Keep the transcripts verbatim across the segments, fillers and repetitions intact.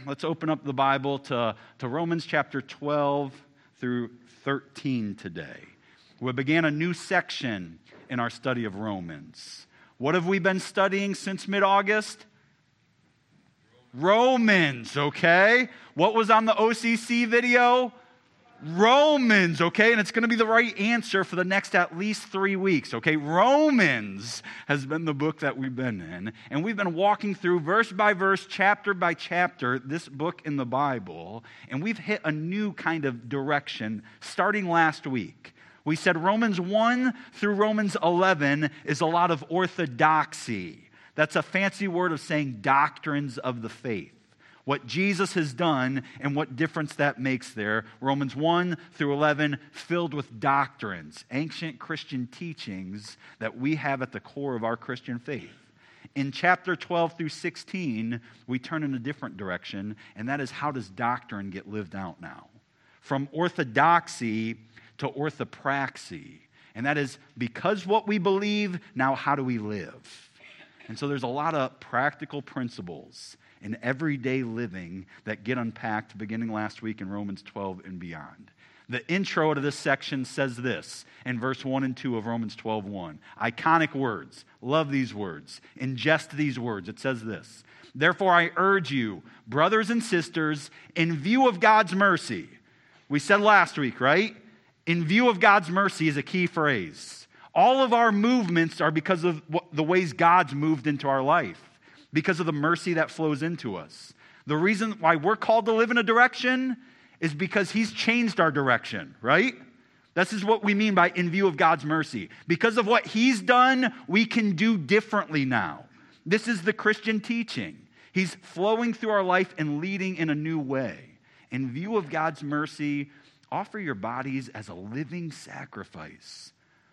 let's open up the Bible to, to Romans chapter twelve through thirteen today. We began a new section in our study of Romans. What have we been studying since mid-August? Romans, okay? What was on the O C C video? Romans, okay? And it's going to be the right answer for the next at least three weeks, okay? Romans has been the book that we've been in. And we've been walking through verse by verse, chapter by chapter, this book in the Bible. And we've hit a new kind of direction starting last week. We said Romans one through Romans eleven is a lot of orthodoxy. That's a fancy word of saying doctrines of the faith. What Jesus has done and what difference that makes there. Romans one through eleven filled with doctrines, ancient Christian teachings that we have at the core of our Christian faith. In chapter twelve through sixteen, we turn in a different direction, and that is how does doctrine get lived out now? From orthodoxy to orthopraxy. And that is because what we believe, now how do we live? And so there's a lot of practical principles in everyday living that get unpacked beginning last week in Romans twelve and beyond. The intro to this section says this in verse one and two of Romans twelve one. Iconic words. Love these words. Ingest these words. It says this. Therefore I urge you, brothers and sisters, in view of God's mercy. We said last week, right? In view of God's mercy is a key phrase. All of our movements are because of the ways God's moved into our life, because of the mercy that flows into us. The reason why we're called to live in a direction is because He's changed our direction, right? This is what we mean by in view of God's mercy. Because of what He's done, we can do differently now. This is the Christian teaching. He's flowing through our life and leading in a new way. In view of God's mercy, offer your bodies as a living sacrifice,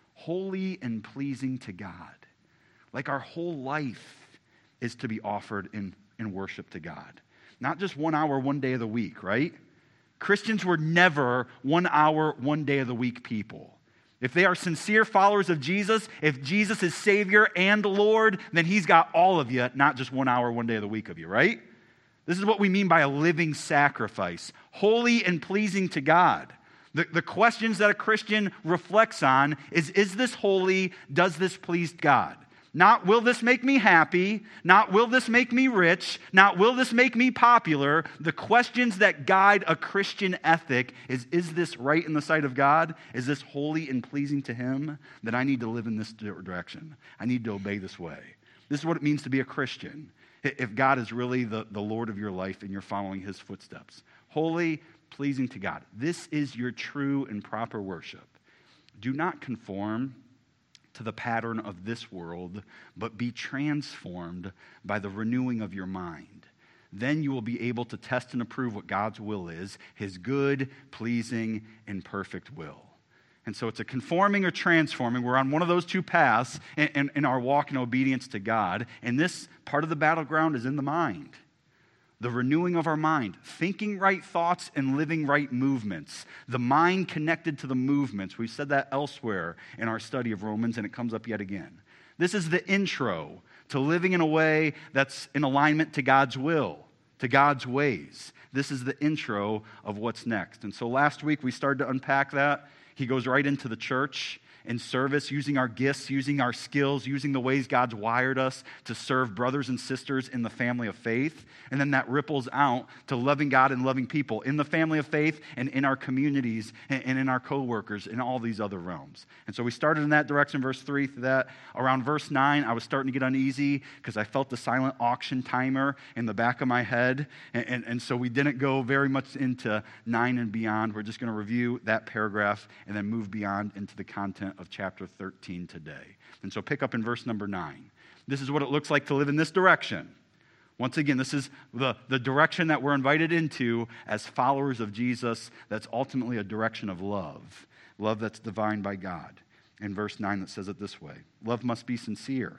holy and pleasing to God. Like our whole life is to be offered in, in worship to God. Not just one hour, one day of the week, right? Christians were never one hour, one day of the week people. If they are sincere followers of Jesus, if Jesus is Savior and Lord, then He's got all of you, not just one hour, one day of the week of you, right? This is what we mean by a living sacrifice, holy and pleasing to God. The, the questions that a Christian reflects on is, is this holy? Does this please God? Not, will this make me happy? Not, will this make me rich? Not, will this make me popular? The questions that guide a Christian ethic is, is this right in the sight of God? Is this holy and pleasing to Him? Then I need to live in this direction. I need to obey this way. This is what it means to be a Christian. If God is really the, the Lord of your life and you're following His footsteps. Holy, pleasing to God. This is your true and proper worship. Do not conform to the pattern of this world, but be transformed by the renewing of your mind. Then you will be able to test and approve what God's will is, His good, pleasing, and perfect will. And so it's a conforming or transforming. We're on one of those two paths in, in, in our walk in obedience to God. And this part of the battleground is in the mind. The renewing of our mind. Thinking right thoughts and living right movements. The mind connected to the movements. We've said that elsewhere in our study of Romans, and it comes up yet again. This is the intro to living in a way that's in alignment to God's will, to God's ways. This is the intro of what's next. And so last week we started to unpack that. He goes right into the church in service, using our gifts, using our skills, using the ways God's wired us to serve brothers and sisters in the family of faith. And then that ripples out to loving God and loving people in the family of faith and in our communities and in our co-workers in all these other realms. And so we started in that direction, verse three, through that. Around verse nine, I was starting to get uneasy because I felt the silent auction timer in the back of my head. And, and, and so we didn't go very much into nine and beyond. We're just going to review that paragraph and then move beyond into the content of chapter thirteen today. And so pick up in verse number nine. This is what it looks like to live in this direction. Once again, this is the, the direction that we're invited into as followers of Jesus. That's ultimately a direction of love. Love that's divine by God. In verse nine, that says it this way. Love must be sincere.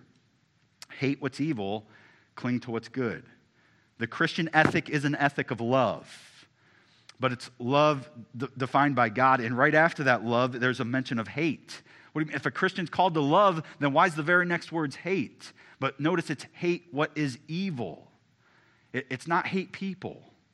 Hate what's evil. Cling to what's good. The Christian ethic is an ethic of love. But it's love d- defined by God. And right after that love, there's a mention of hate. What do you mean? If a Christian's called to love, then why is the very next words hate? But notice it's hate what is evil. It, it's not hate people.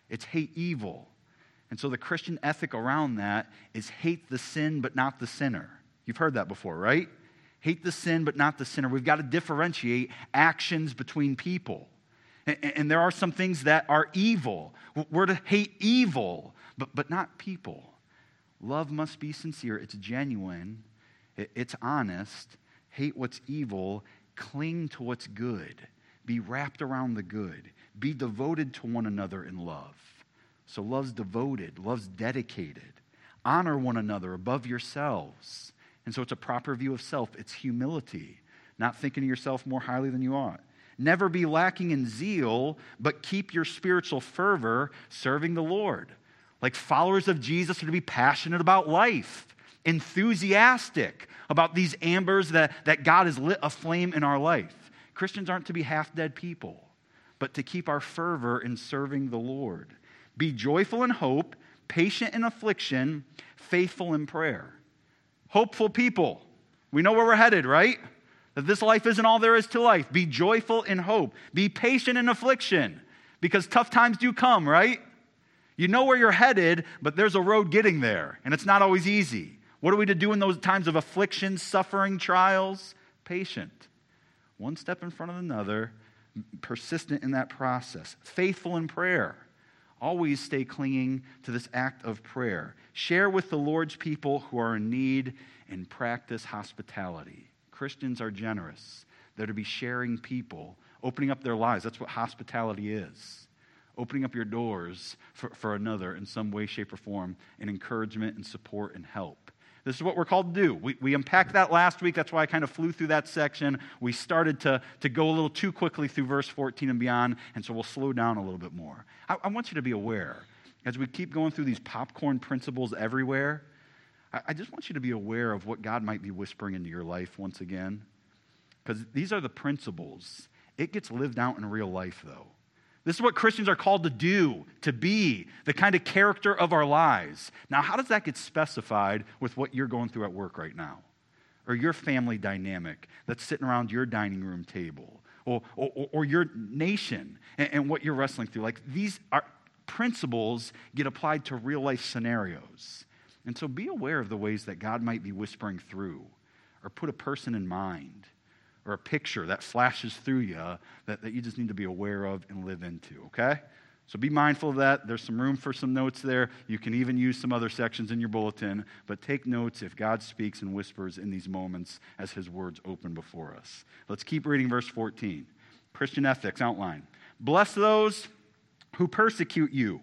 It's hate evil. And so the Christian ethic around that is hate the sin but not the sinner. You've heard that before, right? Hate the sin but not the sinner. We've got to differentiate actions between people. And, and there are some things that are evil. We're to hate evil, but, but not people. Love must be sincere. It's genuine. It, it's honest. Hate what's evil. Cling to what's good. Be wrapped around the good. Be devoted to one another in love. So love's devoted. Love's dedicated. Honor one another above yourselves. And so it's a proper view of self. It's humility. Not thinking of yourself more highly than you ought. Never be lacking in zeal, but keep your spiritual fervor serving the Lord. Like followers of Jesus are to be passionate about life, enthusiastic about these ambers that, that God has lit aflame in our life. Christians aren't to be half-dead people, but to keep our fervor in serving the Lord. Be joyful in hope, patient in affliction, faithful in prayer. Hopeful people. We know where we're headed, right? That this life isn't all there is to life. Be joyful in hope. Be patient in affliction, because tough times do come, right? You know where you're headed, but there's a road getting there, and it's not always easy. What are we to do in those times of affliction, suffering, trials? Patient. One step in front of another, persistent in that process. Faithful in prayer. Always stay clinging to this act of prayer. Share with the Lord's people who are in need and practice hospitality. Christians are generous. They're to be sharing people, opening up their lives. That's what hospitality is. Opening up your doors for, for another in some way, shape, or form, in encouragement and support and help. This is what we're called to do. We, we unpacked that last week. That's why I kind of flew through that section. We started to, to go a little too quickly through verse fourteen and beyond, and so we'll slow down a little bit more. I, I want you to be aware, as we keep going through these popcorn principles everywhere, I, I just want you to be aware of what God might be whispering into your life once again, because these are the principles. It gets lived out in real life, though. This is what Christians are called to do, to be, the kind of character of our lives. Now, how does that get specified with what you're going through at work right now? Or your family dynamic that's sitting around your dining room table? Or, or, or your nation and, and what you're wrestling through? Like, these are principles get applied to real life scenarios. And so be aware of the ways that God might be whispering through, or put a person in mind, or a picture that flashes through you that, that you just need to be aware of and live into, okay? So be mindful of that. There's some room for some notes there. You can even use some other sections in your bulletin, but take notes if God speaks and whispers in these moments as his words open before us. Let's keep reading verse fourteen. Christian ethics outline. Bless those who persecute you.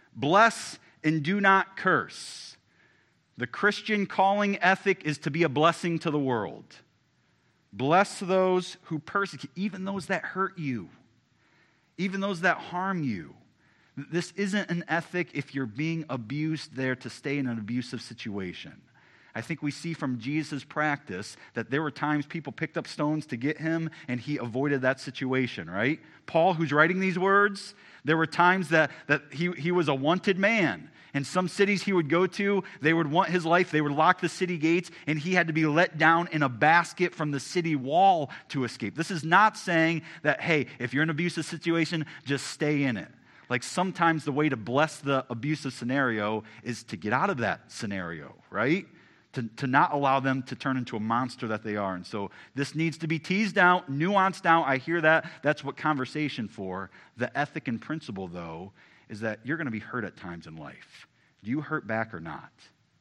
Bless and do not curse. The Christian calling ethic is to be a blessing to the world. Bless those who persecute, even those that hurt you, even those that harm you. This isn't an ethic if you're being abused there to stay in an abusive situation. I think we see from Jesus' practice that there were times people picked up stones to get him, and he avoided that situation, right? Paul, who's writing these words, there were times that, that he, he was a wanted man. In some cities he would go to, they would want his life. They would lock the city gates, and he had to be let down in a basket from the city wall to escape. This is not saying that, hey, if you're in an abusive situation, just stay in it. Like, sometimes the way to bless the abusive scenario is to get out of that scenario, right? To, to not allow them to turn into a monster that they are. And so this needs to be teased out, nuanced out. I hear that. That's what conversation for. The ethic and principle, though, is that you're going to be hurt at times in life. Do you hurt back or not?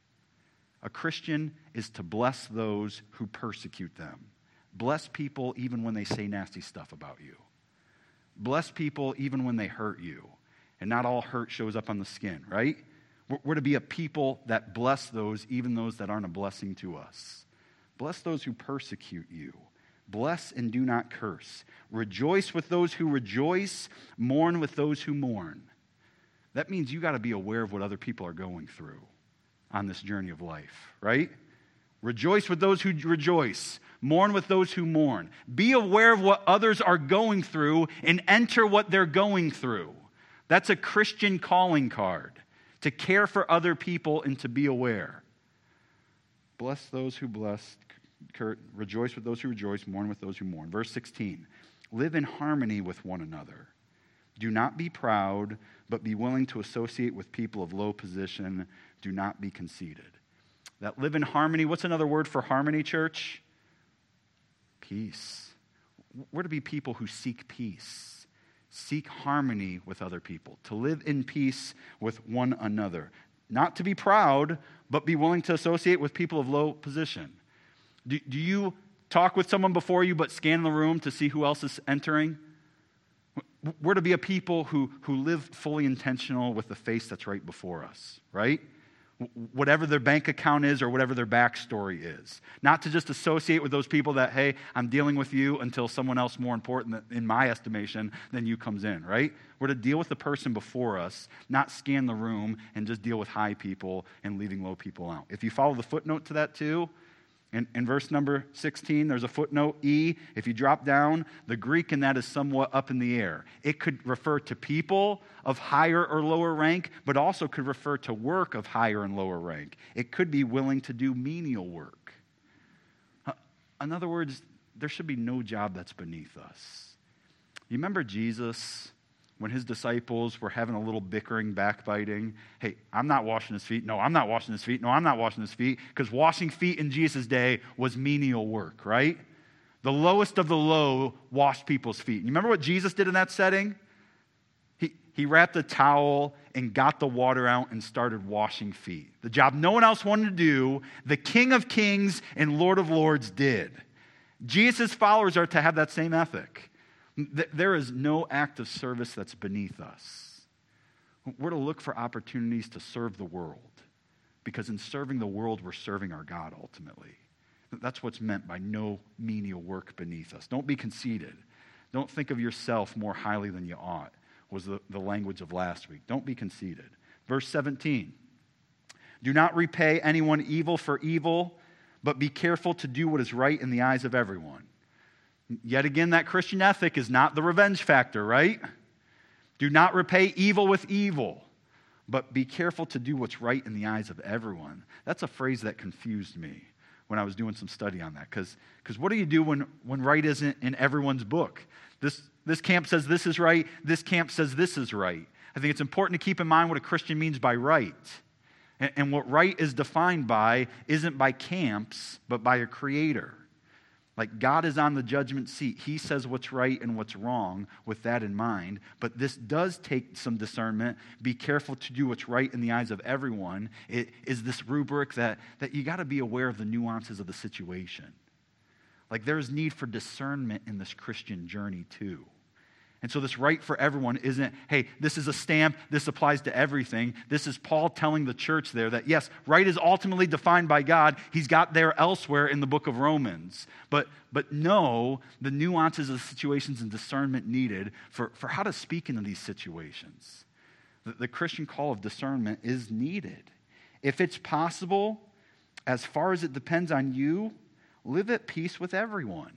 A Christian is to bless those who persecute them. Bless people even when they say nasty stuff about you. Bless people even when they hurt you. And not all hurt shows up on the skin, right? We're to be a people that bless those, even those that aren't a blessing to us. Bless those who persecute you. Bless and do not curse. Rejoice with those who rejoice. Mourn with those who mourn. That means you got to be aware of what other people are going through on this journey of life, right? Rejoice with those who rejoice. Mourn with those who mourn. Be aware of what others are going through and enter what they're going through. That's a Christian calling card, to care for other people and to be aware. Bless those who bless. Rejoice with those who rejoice. Mourn with those who mourn. Verse sixteen. Live in harmony with one another. Do not be proud, but be willing to associate with people of low position. Do not be conceited. That live in harmony. What's another word for harmony, church? Peace. We're to be people who seek peace. Seek harmony with other people. To live in peace with one another. Not to be proud, but be willing to associate with people of low position. Do, do you talk with someone before you but scan the room to see who else is entering? We're to be a people who, who live fully intentional with the face that's right before us, right? Whatever their bank account is or whatever their backstory is. Not to just associate with those people that, hey, I'm dealing with you until someone else more important, in my estimation, than you comes in, right? We're to deal with the person before us, not scan the room and just deal with high people and leaving low people out. If you follow the footnote to that too, in, in verse number sixteen, there's a footnote, E. If you drop down, the Greek in that is somewhat up in the air. It could refer to people of higher or lower rank, but also could refer to work of higher and lower rank. It could be willing to do menial work. In other words, there should be no job that's beneath us. You remember Jesus, when his disciples were having a little bickering, backbiting? Hey, I'm not washing his feet. No, I'm not washing his feet. No, I'm not washing his feet. Because washing feet in Jesus' day was menial work, right? The lowest of the low washed people's feet. You remember what Jesus did in that setting? He, he wrapped a towel and got the water out and started washing feet. The job no one else wanted to do, the King of Kings and Lord of Lords did. Jesus' followers are to have that same ethic. There is no act of service that's beneath us. We're to look for opportunities to serve the world, because in serving the world, we're serving our God ultimately. That's what's meant by no menial work beneath us. Don't be conceited. Don't think of yourself more highly than you ought, was the, the language of last week. Don't be conceited. Verse seventeen, do not repay anyone evil for evil, but be careful to do what is right in the eyes of everyone. Yet again, that Christian ethic is not the revenge factor, right? Do not repay evil with evil, but be careful to do what's right in the eyes of everyone. That's a phrase that confused me when I was doing some study on that. Because what do you do when, when right isn't in everyone's book? This, this camp says this is right. This camp says this is right. I think it's important to keep in mind what a Christian means by right. And, and what right is defined by isn't by camps, but by a creator. Like, God is on the judgment seat. He says what's right and what's wrong with that in mind. But this does take some discernment. Be careful to do what's right in the eyes of everyone. It is this rubric that, that you got to be aware of the nuances of the situation. Like, there's need for discernment in this Christian journey too. And so this right for everyone isn't, hey, this is a stamp, this applies to everything. This is Paul telling the church there that, yes, right is ultimately defined by God. He's got there elsewhere in the book of Romans. But but know the nuances of the situations and discernment needed for, for how to speak into these situations. The, the Christian call of discernment is needed. If it's possible, as far as it depends on you, live at peace with everyone.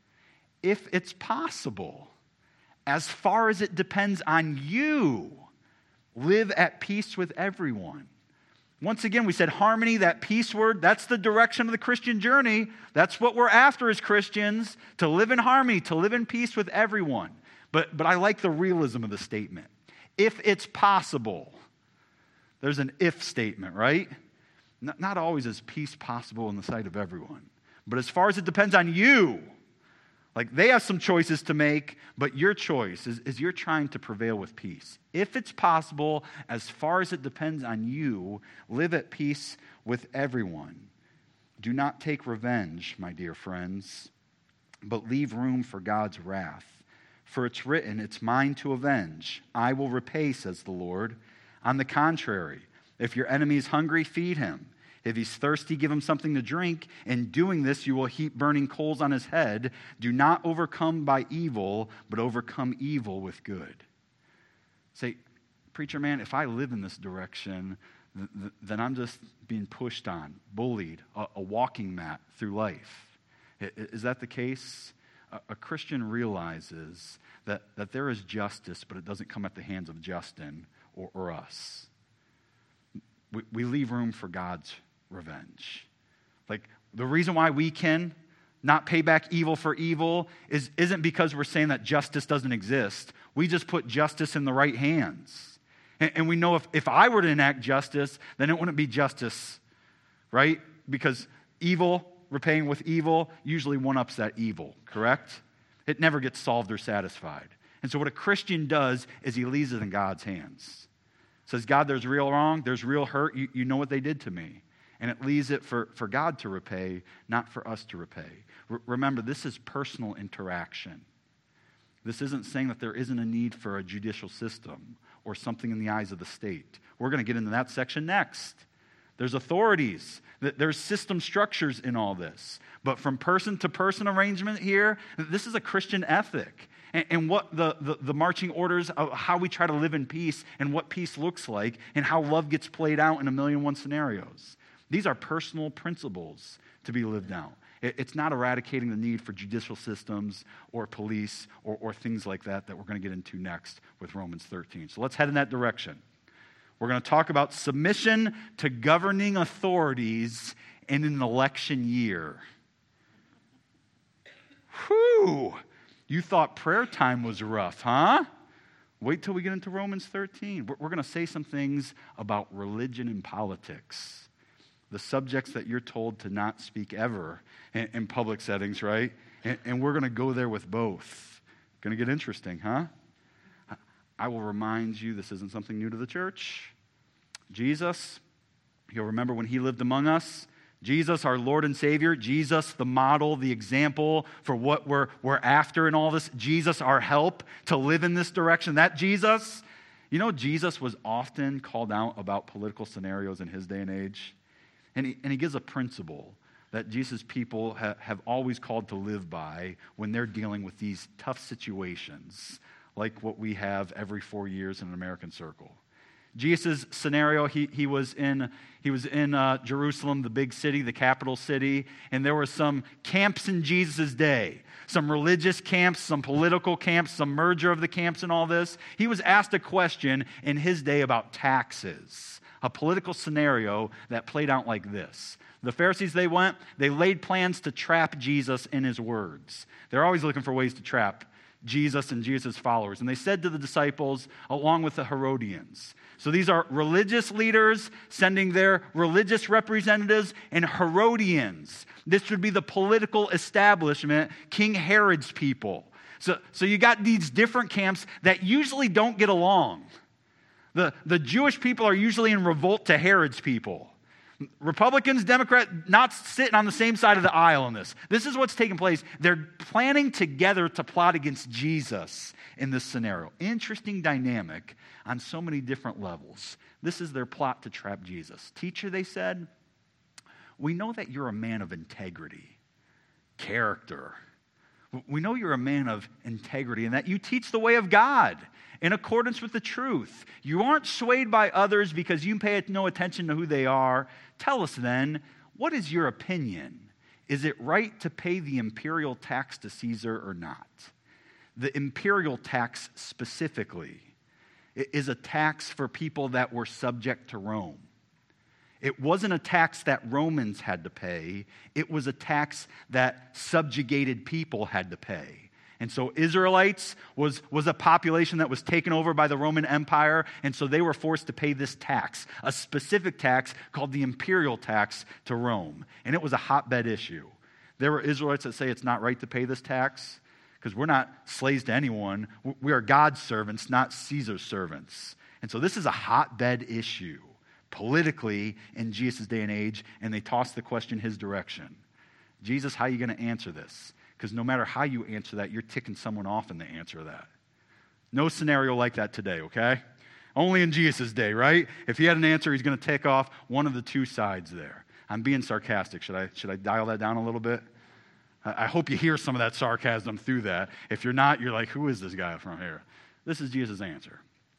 If it's possible, as far as it depends on you, live at peace with everyone. Once again, we said harmony, that peace word, that's the direction of the Christian journey. That's what we're after as Christians, to live in harmony, to live in peace with everyone. But, but I like the realism of the statement. If it's possible, there's an if statement, right? Not, not always is peace possible in the sight of everyone. But as far as it depends on you, like, they have some choices to make, but your choice is, is you're trying to prevail with peace. If it's possible, as far as it depends on you, live at peace with everyone. Do not take revenge, my dear friends, but leave room for God's wrath. For it's written, it's mine to avenge. I will repay, says the Lord. On the contrary, if your enemy is hungry, feed him. If he's thirsty, give him something to drink. In doing this, you will heap burning coals on his head. Do not overcome by evil, but overcome evil with good. Say, preacher man, if I live in this direction, th- th- then I'm just being pushed on, bullied, a, a walking mat through life. I, is that the case? A, a Christian realizes that, that there is justice, but it doesn't come at the hands of Justin or, or us. We, we leave room for God's revenge. Like, the reason why we can not pay back evil for evil is, isn't because we're saying that justice doesn't exist. We just put justice in the right hands. And, and we know if, if I were to enact justice, then it wouldn't be justice, right? Because evil, repaying with evil, usually one-ups that evil, correct? It never gets solved or satisfied. And so what a Christian does is he leaves it in God's hands. Says, God, there's real wrong, there's real hurt, you, you know what they did to me. And it leaves it for, for God to repay, not for us to repay. R- remember, this is personal interaction. This isn't saying that there isn't a need for a judicial system or something in the eyes of the state. We're going to get into that section next. There's authorities. There's system structures in all this. But from person to person arrangement here, this is a Christian ethic. And, and what the, the, the marching orders of how we try to live in peace and what peace looks like and how love gets played out in a million and one scenarios. These are personal principles to be lived out. It, it's not eradicating the need for judicial systems or police or, or things like that that we're going to get into next with Romans thirteen. So let's head in that direction. We're going to talk about submission to governing authorities in an election year. Whew! You thought prayer time was rough, huh? Wait till we get into Romans thirteen. We're, we're going to say some things about religion and politics. The subjects that you're told to not speak ever in, in public settings, right? And, and we're going to go there with both. Going to get interesting, huh? I will remind you, this isn't something new to the church. Jesus, you'll remember when he lived among us. Jesus, our Lord and Savior. Jesus, the model, the example for what we're, we're after in all this. Jesus, our help to live in this direction. That Jesus, you know, Jesus was often called out about political scenarios in his day and age. And he, and he gives a principle that Jesus' people ha, have always called to live by when they're dealing with these tough situations, like what we have every four years in an American circle. Jesus' scenario, he, he was in, he was in uh, Jerusalem, the big city, the capital city, and there were some camps in Jesus' day, some religious camps, some political camps, some merger of the camps and all this. He was asked a question in his day about taxes, a political scenario that played out like this. The Pharisees, they went, they laid plans to trap Jesus in his words. They're always looking for ways to trap Jesus and Jesus' followers. And they said to the disciples, along with the Herodians. So these are religious leaders sending their religious representatives, and Herodians. This would be the political establishment, King Herod's people. So, so you got these different camps that usually don't get along. The, the Jewish people are usually in revolt to Herod's people. Republicans, Democrats, not sitting on the same side of the aisle in this. This is what's taking place. They're planning together to plot against Jesus in this scenario. Interesting dynamic on so many different levels. This is their plot to trap Jesus. Teacher, they said, we know that you're a man of integrity, character. We know you're a man of integrity and that you teach the way of God in accordance with the truth. You aren't swayed by others because you pay no attention to who they are. Tell us then, what is your opinion? Is it right to pay the imperial tax to Caesar or not? The imperial tax specifically is a tax for people that were subject to Rome. It wasn't a tax that Romans had to pay. It was a tax that subjugated people had to pay. And so Israelites was, was a population that was taken over by the Roman Empire, and so they were forced to pay this tax, a specific tax called the imperial tax to Rome. And it was a hotbed issue. There were Israelites that say it's not right to pay this tax because we're not slaves to anyone. We are God's servants, not Caesar's servants. And so this is a hotbed issue politically in Jesus' day and age, and they tossed the question his direction. Jesus, how are you going to answer this? Because no matter how you answer that, you're ticking someone off in the answer to that. No scenario like that today, okay? Only in Jesus' day, right? If he had an answer, he's going to tick off one of the two sides there. I'm being sarcastic. Should I, should I dial that down a little bit? I, I hope you hear some of that sarcasm through that. If you're not, you're like, who is this guy from here? This is Jesus' answer.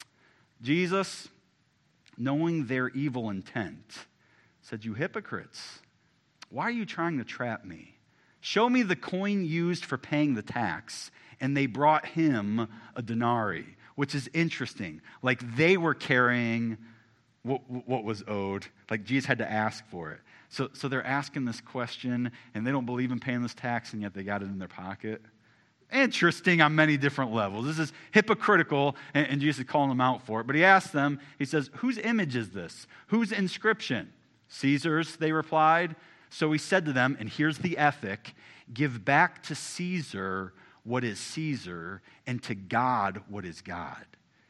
Jesus, knowing their evil intent, said, you hypocrites, why are you trying to trap me? Show me the coin used for paying the tax. And they brought him a denarii, which is interesting. Like they were carrying what, what was owed. Like Jesus had to ask for it. So, so they're asking this question, and they don't believe in paying this tax, and yet they got it in their pocket. Interesting on many different levels. This is hypocritical, and, and Jesus is calling them out for it. But he asks them, he says, whose image is this? Whose inscription? Caesar's, they replied. So he said to them, and here's the ethic, give back to Caesar what is Caesar, and to God what is God.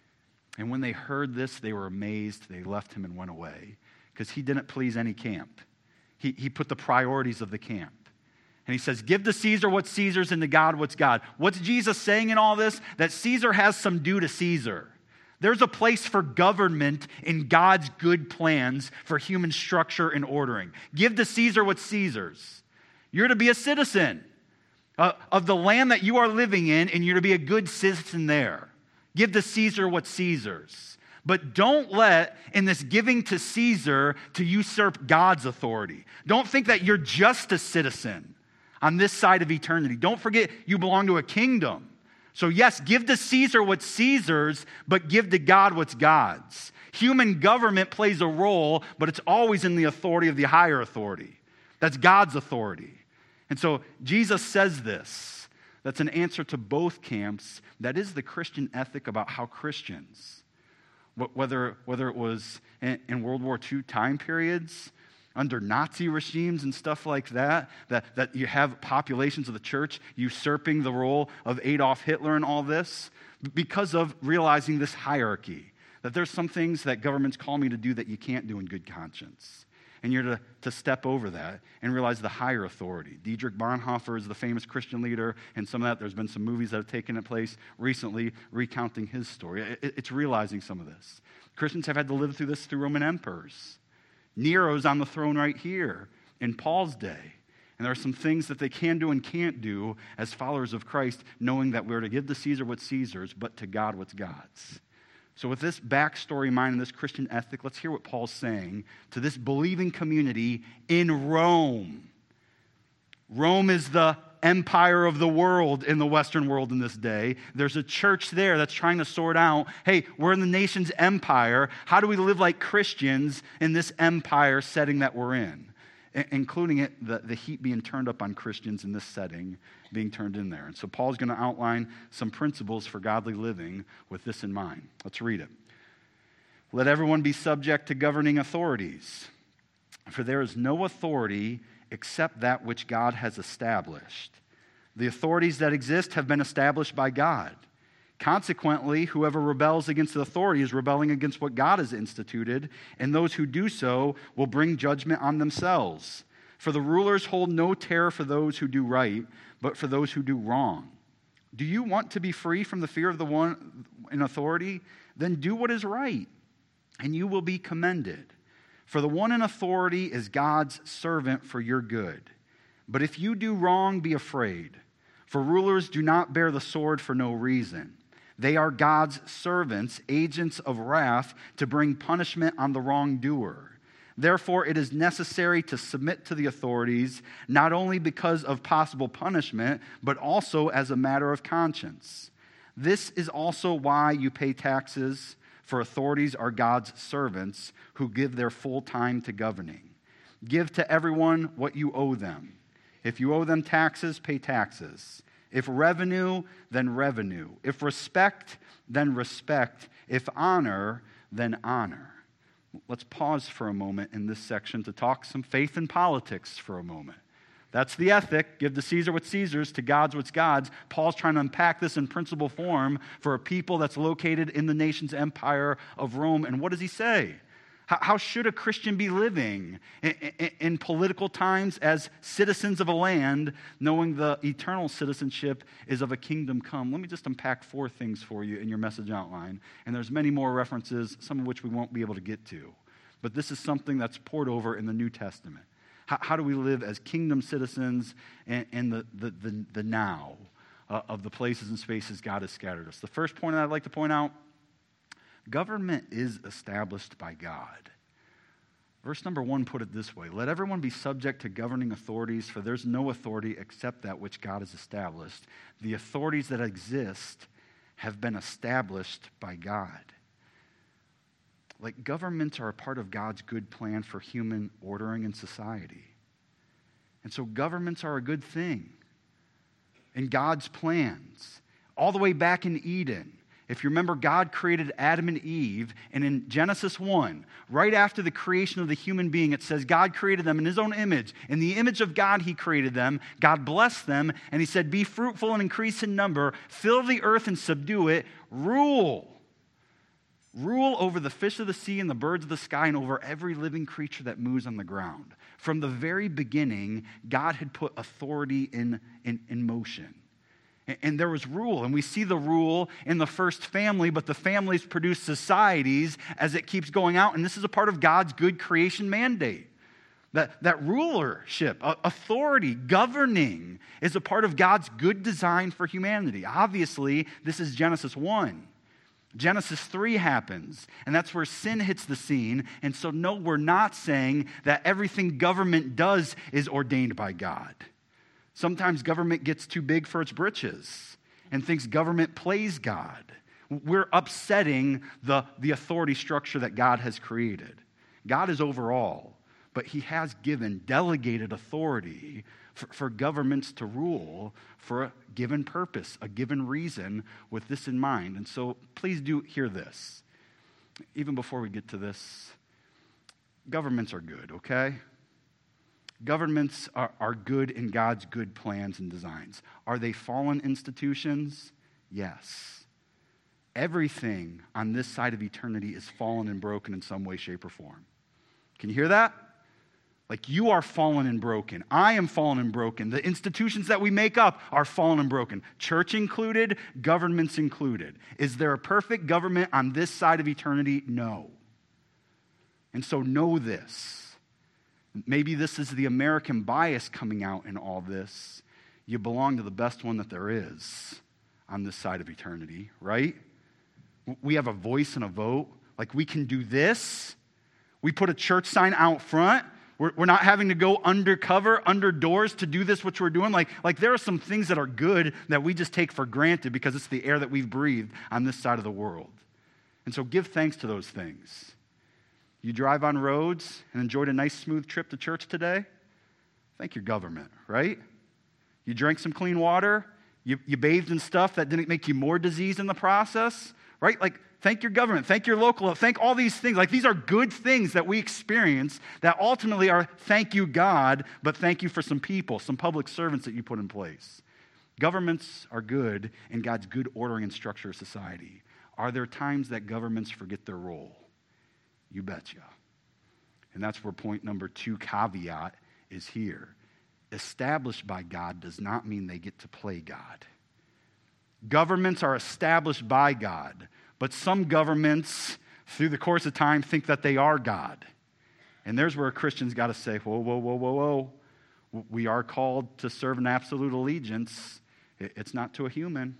And when they heard this, they were amazed. They left him and went away, because he didn't please any camp. He, he put the priorities of the camp. And he says, give to Caesar what's Caesar's and to God what's God. What's Jesus saying in all this? That Caesar has some due to Caesar. There's a place for government in God's good plans for human structure and ordering. Give to Caesar what's Caesar's. You're to be a citizen uh, of the land that you are living in, and you're to be a good citizen there. Give to Caesar what's Caesar's. But don't let, in this giving to Caesar, to usurp God's authority. Don't think that you're just a citizen on this side of eternity. Don't forget you belong to a kingdom. So yes, give to Caesar what's Caesar's, but give to God what's God's. Human government plays a role, but it's always in the authority of the higher authority. That's God's authority. And so Jesus says this. That's an answer to both camps. That is the Christian ethic about how Christians, whether, whether it was in, in World War Two time periods, under Nazi regimes and stuff like that, that, that you have populations of the church usurping the role of Adolf Hitler and all this, because of realizing this hierarchy, that there's some things that governments call me to do that you can't do in good conscience. And you're to, to step over that and realize the higher authority. Dietrich Bonhoeffer is the famous Christian leader, and some of that, there's been some movies that have taken place recently recounting his story. It, it's realizing some of this. Christians have had to live through this through Roman emperors. Nero's on the throne right here in Paul's day. And there are some things that they can do and can't do as followers of Christ, knowing that we're to give to Caesar what's Caesar's, but to God what's God's. So with this backstory in mind and this Christian ethic, let's hear what Paul's saying to this believing community in Rome. Rome is the empire of the world in the Western world in this day. There's a church there that's trying to sort out, hey, we're in the nation's empire. How do we live like Christians in this empire setting that we're in? I- including it, the, the heat being turned up on Christians in this setting being turned in there. And so Paul's going to outline some principles for godly living with this in mind. Let's read it. Let everyone be subject to governing authorities, for there is no authority except that which God has established. The authorities that exist have been established by God. Consequently, whoever rebels against the authority is rebelling against what God has instituted, and those who do so will bring judgment on themselves. For the rulers hold no terror for those who do right, but for those who do wrong. Do you want to be free from the fear of the one in authority? Then do what is right, and you will be commended. For the one in authority is God's servant for your good. But if you do wrong, be afraid. For rulers do not bear the sword for no reason. They are God's servants, agents of wrath, to bring punishment on the wrongdoer. Therefore, it is necessary to submit to the authorities, not only because of possible punishment, but also as a matter of conscience. This is also why you pay taxes, for authorities are God's servants who give their full time to governing. Give to everyone what you owe them. If you owe them taxes, pay taxes. If revenue, then revenue. If respect, then respect. If honor, then honor. Let's pause for a moment in this section to talk some faith and politics for a moment. That's the ethic. Give to Caesar what's Caesar's, to God's what's God's. Paul's trying to unpack this in principle form for a people that's located in the nation's empire of Rome. And what does he say? How, how should a Christian be living in, in, in political times as citizens of a land, knowing the eternal citizenship is of a kingdom come? Let me just unpack four things for you in your message outline. And there's many more references, some of which we won't be able to get to. But this is something that's poured over in the New Testament. How, how do we live as kingdom citizens in, in the, the, the, the now uh, of the places and spaces God has scattered us? The first point that I'd like to point out, government is established by God. Verse number one put it this way: let everyone be subject to governing authorities, for there's no authority except that which God has established. The authorities that exist have been established by God. Like, governments are a part of God's good plan for human ordering in society. And so governments are a good thing. in God's plans, all the way back in Eden. If you remember, God created Adam and Eve, and in Genesis one, right after the creation of the human being, it says God created them in his own image. In the image of God, he created them. God blessed them, and he said, be fruitful and increase in number, fill the earth and subdue it, rule. Rule over the fish of the sea and the birds of the sky and over every living creature that moves on the ground. From the very beginning, God had put authority in, in, in motion. And, and there was rule, and we see the rule in the first family, but the families produce societies as it keeps going out, and this is a part of God's good creation mandate. That, that rulership, authority, governing is a part of God's good design for humanity. Obviously, this is Genesis one. Genesis three happens, and that's where sin hits the scene. And so, no, we're not saying that everything government does is ordained by God. Sometimes government gets too big for its britches and thinks government plays God. We're upsetting the, the authority structure that God has created. God is over all, but he has given delegated authority for, for governments to rule for a given purpose, a given reason, with this in mind. And so please do hear this. Even before we get to this, governments are good, okay? Governments are, are good in God's good plans and designs. Are they fallen institutions? Yes. Everything on this side of eternity is fallen and broken in some way, shape, or form. Can you hear that? Like, you are fallen and broken. I am fallen and broken. The institutions that we make up are fallen and broken. Church included, governments included. Is there a perfect government on this side of eternity? No. And so know this. Maybe this is the American bias coming out in all this. You belong to the best one that there is on this side of eternity, right? We have a voice and a vote. Like, we can do this. We put a church sign out front. We're, we're not having to go undercover, under doors to do this, which we're doing. Like, like there are some things that are good that we just take for granted because it's the air that we've breathed on this side of the world. And so give thanks to those things. You drive on roads and enjoyed a nice smooth trip to church today? Thank your government, right? You drank some clean water? You, you bathed in stuff that didn't make you more diseased in the process? Right? Like, thank your government, thank your local, thank all these things. Like, these are good things that we experience that ultimately are thank you, God, but thank you for some people, some public servants that you put in place. Governments are good in God's good ordering and structure of society. Are there times that governments forget their role? You betcha. And that's where point number two, caveat, is here. Established by God does not mean they get to play God. Governments are established by God, but some governments, through the course of time, think that they are God. And there's where Christians got to say, whoa, whoa, whoa, whoa, whoa. We are called to serve an absolute allegiance. It's not to a human.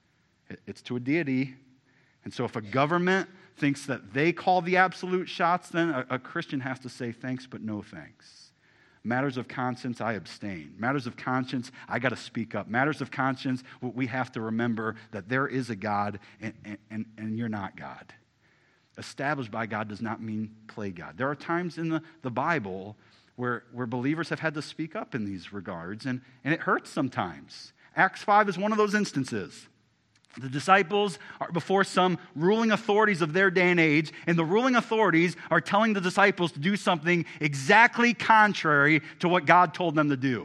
It's to a deity. And so if a government thinks that they call the absolute shots, then a, a Christian has to say thanks, but no thanks. Matters of conscience, I abstain. Matters of conscience, I got to speak up. Matters of conscience, we have to remember that there is a God and, and, and you're not God. Established by God does not mean play God. There are times in the, the Bible where, where believers have had to speak up in these regards, and, and it hurts sometimes. Acts five is one of those instances. The disciples are before some ruling authorities of their day and age, and the ruling authorities are telling the disciples to do something exactly contrary to what God told them to do.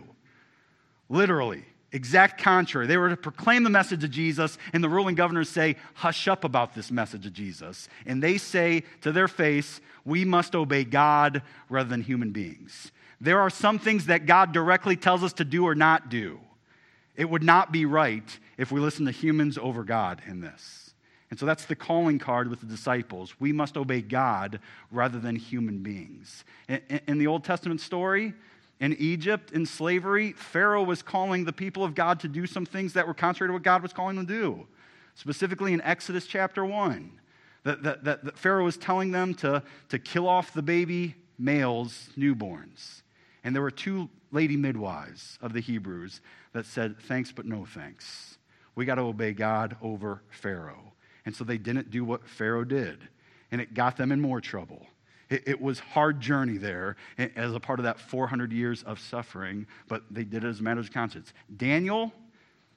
Literally, exact contrary. They were to proclaim the message of Jesus, and the ruling governors say, hush up about this message of Jesus. And they say to their face, we must obey God rather than human beings. There are some things that God directly tells us to do or not do. It would not be right if we listen to humans over God in this. And so that's the calling card with the disciples. We must obey God rather than human beings. In, in the Old Testament story, in Egypt, in slavery, Pharaoh was calling the people of God to do some things that were contrary to what God was calling them to do. Specifically in Exodus chapter one, that, that, that, that Pharaoh was telling them to, to kill off the baby males, newborns. And there were two lady midwives of the Hebrews that said, thanks, but no thanks. We got to obey God over Pharaoh. And so they didn't do what Pharaoh did. And it got them in more trouble. It, it was a hard journey there as a part of that four hundred years of suffering, but they did it as a matter of conscience. Daniel,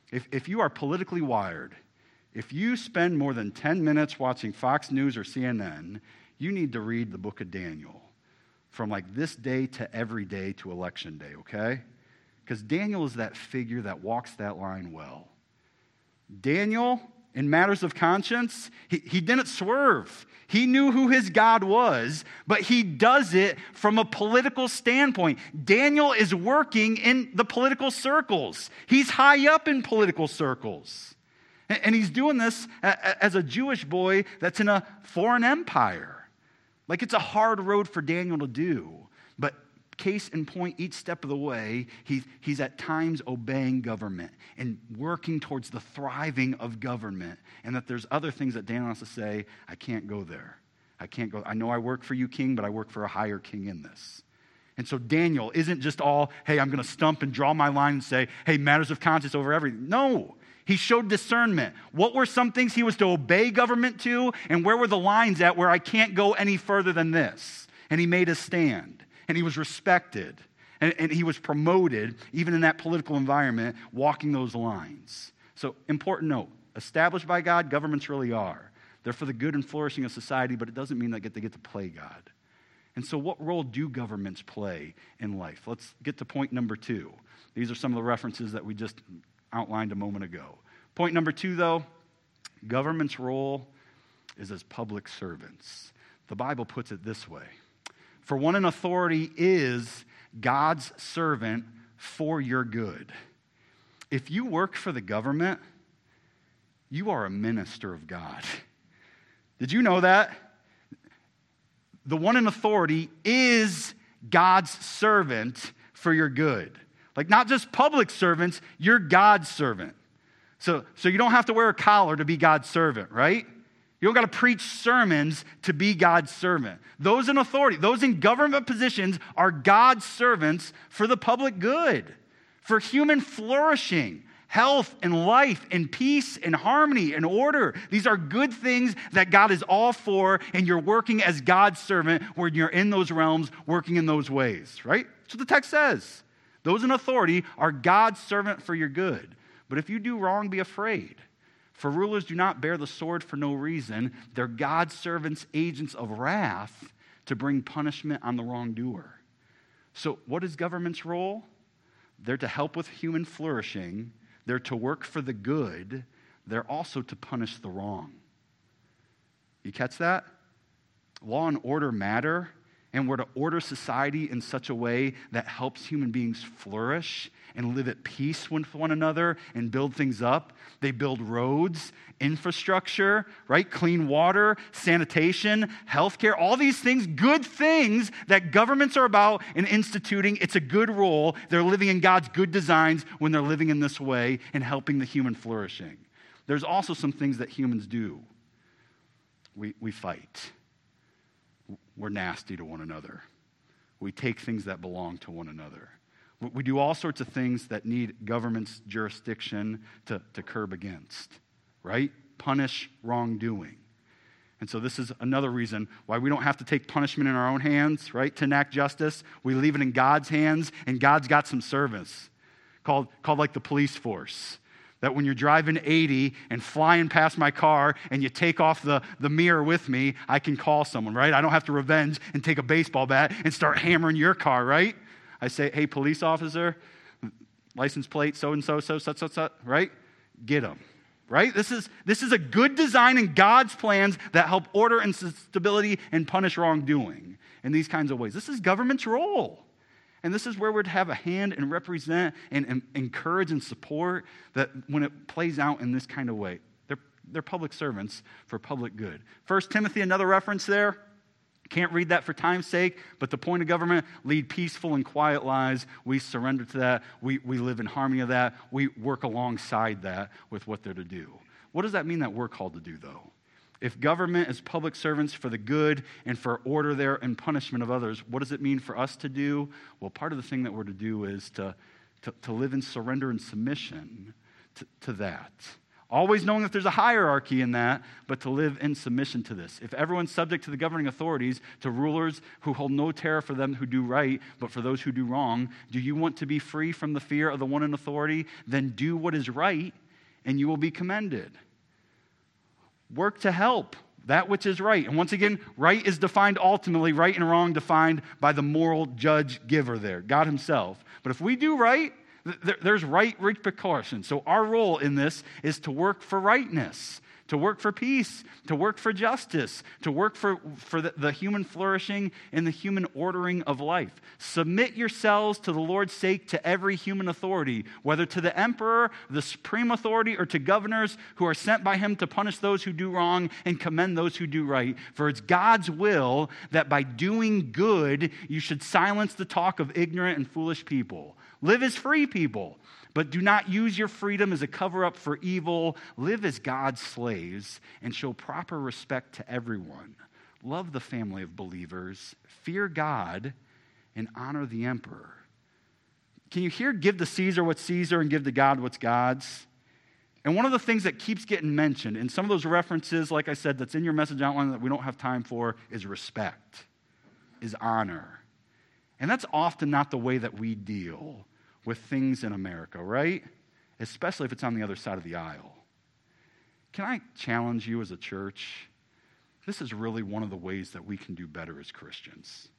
If, if you are politically wired, if you spend more than ten minutes watching Fox News or C N N, you need to read the book of Daniel from like this day to every day to election day, okay? Because Daniel is that figure that walks that line well. Daniel, in matters of conscience, he, he didn't swerve. He knew who his God was, but he does it from a political standpoint. Daniel is working in the political circles. He's high up in political circles. And, and he's doing this as a Jewish boy that's in a foreign empire. Like, it's a hard road for Daniel to do. But case in point, each step of the way, he, he's at times obeying government and working towards the thriving of government. And that there's other things that Daniel has to say, I can't go there. I can't go. I know I work for you, king, but I work for a higher king in this. And so Daniel isn't just all, hey, I'm going to stump and draw my line and say, hey, matters of conscience over everything. No. He showed discernment. What were some things he was to obey government to, and where were the lines at where I can't go any further than this? And he made a stand. And he was respected, and, and he was promoted, even in that political environment, walking those lines. So, important note, established by God, governments really are. They're for the good and flourishing of society, but it doesn't mean that they get to play God. And so what role do governments play in life? Let's get to point number two. These are some of the references that we just outlined a moment ago. Point number two, though, government's role is as public servants. The Bible puts it this way. For one in authority is God's servant for your good. If you work for the government, you are a minister of God. Did you know that? The one in authority is God's servant for your good. Like, not just public servants, you're God's servant. So, so you don't have to wear a collar to be God's servant, right? You don't got to preach sermons to be God's servant. Those in authority, those in government positions are God's servants for the public good, for human flourishing, health and life and peace and harmony and order. These are good things that God is all for, and you're working as God's servant when you're in those realms, working in those ways, right? That's what the text says. Those in authority are God's servant for your good. But if you do wrong, be afraid. For rulers do not bear the sword for no reason. They're God's servants, agents of wrath to bring punishment on the wrongdoer. So what is government's role? They're to help with human flourishing. They're to work for the good. They're also to punish the wrong. You catch that? Law and order matter, and we're to order society in such a way that helps human beings flourish and live at peace with one another and build things up. They build roads, infrastructure, right? Clean water, sanitation, healthcare, all these things, good things that governments are about and instituting. It's a good role. They're living in God's good designs when they're living in this way and helping the human flourishing. There's also some things that humans do. We, we fight. We're nasty to one another. We take things that belong to one another. We do all sorts of things that need government's jurisdiction to, to curb against, right? Punish wrongdoing. And so this is another reason why we don't have to take punishment in our own hands, right? To enact justice. We leave it in God's hands, and God's got some service called, called like the police force. That when you're driving eighty and flying past my car and you take off the, the mirror with me, I can call someone, right? I don't have to revenge and take a baseball bat and start hammering your car, right? I say, hey, police officer, license plate, so-and-so, so, such, such, such, right? Get them, right? This is, this is a good design in God's plans that help order and stability and punish wrongdoing in these kinds of ways. This is government's role. And this is where we're to have a hand and represent and, and encourage and support that when it plays out in this kind of way. They're, they're public servants for public good. First Timothy, another reference there. Can't read that for time's sake, but the point of government, lead peaceful and quiet lives. We surrender to that. We, we live in harmony of that. We work alongside that with what they're to do. What does that mean that we're called to do, though? If government is public servants for the good and for order there and punishment of others, what does it mean for us to do? Well, part of the thing that we're to do is to, to, to live in surrender and submission to, to that. Always knowing that there's a hierarchy in that, but to live in submission to this. If everyone's subject to the governing authorities, to rulers who hold no terror for them who do right, but for those who do wrong, do you want to be free from the fear of the one in authority? Then do what is right, and you will be commended. Work to help that which is right. And once again, right is defined ultimately, right and wrong defined by the moral judge giver there, God himself. But if we do right, there's right repercussions. So our role in this is to work for rightness, to work for peace, to work for justice, to work for, for the, the human flourishing and the human ordering of life. Submit yourselves to the Lord's sake to every human authority, whether to the emperor, the supreme authority, or to governors who are sent by him to punish those who do wrong and commend those who do right. For it's God's will that by doing good, you should silence the talk of ignorant and foolish people. Live as free people, but do not use your freedom as a cover-up for evil. Live as God's slaves and show proper respect to everyone. Love the family of believers, fear God, and honor the emperor. Can you hear give to Caesar what's Caesar and give to God what's God's? And one of the things that keeps getting mentioned in some of those references, like I said, that's in your message outline that we don't have time for, is respect, is honor. And that's often not the way that we deal with things in America, right? Especially if it's on the other side of the aisle. Can I challenge you as a church? This is really one of the ways that we can do better as Christians.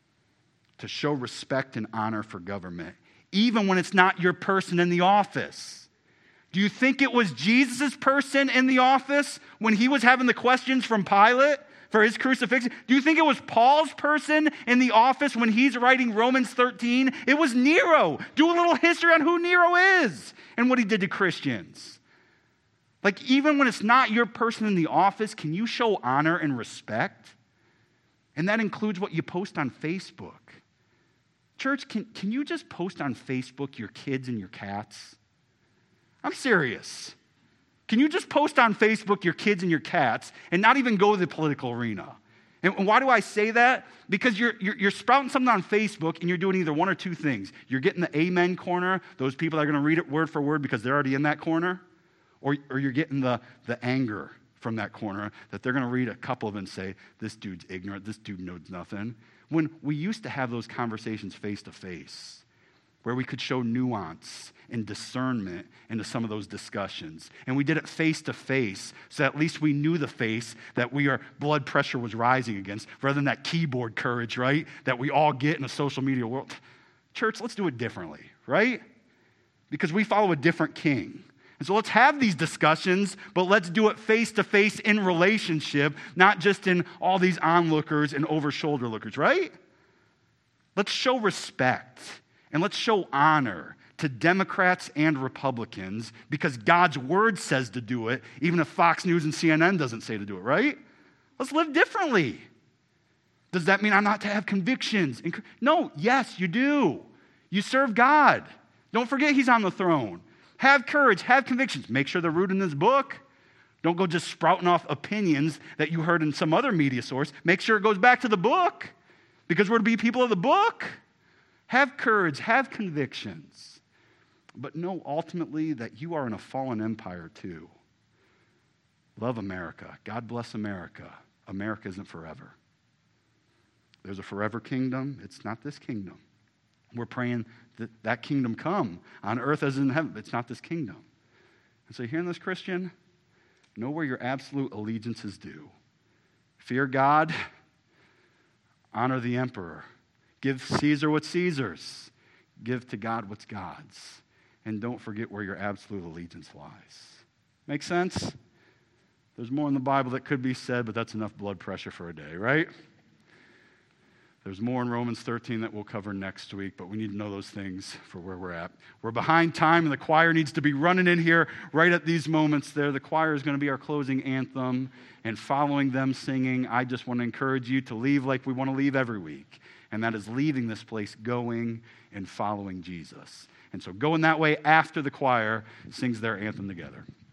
To show respect and honor for government, even when it's not your person in the office. Do you think it was Jesus' person in the office when he was having the questions from Pilate for his crucifixion? Do you think it was Paul's person in the office when he's writing Romans thirteen? It was Nero. Do a little history on who Nero is and what he did to Christians. Like, even when it's not your person in the office, can you show honor and respect? And that includes what you post on Facebook. Church, can, can you just post on Facebook your kids and your cats? I'm serious. Can you just post on Facebook your kids and your cats and not even go to the political arena? And why do I say that? Because you're, you're, you're sprouting something on Facebook and you're doing either one or two things. You're getting the amen corner, those people that are going to read it word for word because they're already in that corner, or, or you're getting the, the anger from that corner that they're going to read a couple of and say, this dude's ignorant, this dude knows nothing. When we used to have those conversations face to face, where we could show nuance and discernment into some of those discussions. And we did it face to face, so at least we knew the face that we our blood pressure was rising against, rather than that keyboard courage, right, that we all get in a social media world. Church, let's do it differently, right? Because we follow a different king. And so let's have these discussions, but let's do it face to face in relationship, not just in all these onlookers and over-shoulder lookers, right? Let's show respect. And let's show honor to Democrats and Republicans because God's word says to do it, even if Fox News and C N N doesn't say to do it, right? Let's live differently. Does that mean I'm not to have convictions? No, yes, you do. You serve God. Don't forget he's on the throne. Have courage, have convictions. Make sure they're rooted in this book. Don't go just sprouting off opinions that you heard in some other media source. Make sure it goes back to the book because we're to be people of the book. Have courage, have convictions, but know ultimately that you are in a fallen empire too. Love America. God bless America. America isn't forever. There's a forever kingdom. It's not this kingdom. We're praying that that kingdom come on earth as in heaven. It's not this kingdom. And so hearing this, Christian, know where your absolute allegiance is due. Fear God, honor the emperor. Give Caesar what's Caesar's. Give to God what's God's. And don't forget where your absolute allegiance lies. Make sense? There's more in the Bible that could be said, but that's enough blood pressure for a day, right? There's more in Romans thirteen that we'll cover next week, but we need to know those things for where we're at. We're behind time, and the choir needs to be running in here right at these moments there. The choir is going to be our closing anthem, and following them singing, I just want to encourage you to leave like we want to leave every week, and that is leaving this place going and following Jesus. And so going that way after the choir sings their anthem together.